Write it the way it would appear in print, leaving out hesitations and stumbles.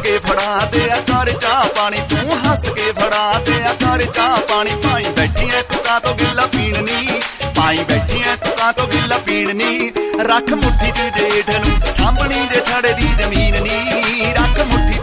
के फड़ा दिया कर चाह पानी, तू हस के फड़ा दिया कर चाह पानी। पाई बैठी है तू का तो गिला पीणनी, पाई बैठी है तू का तो गिला पीणनी। रख मुट्ठी च जेठ नूं सामभणी जे छड़े दी जमीन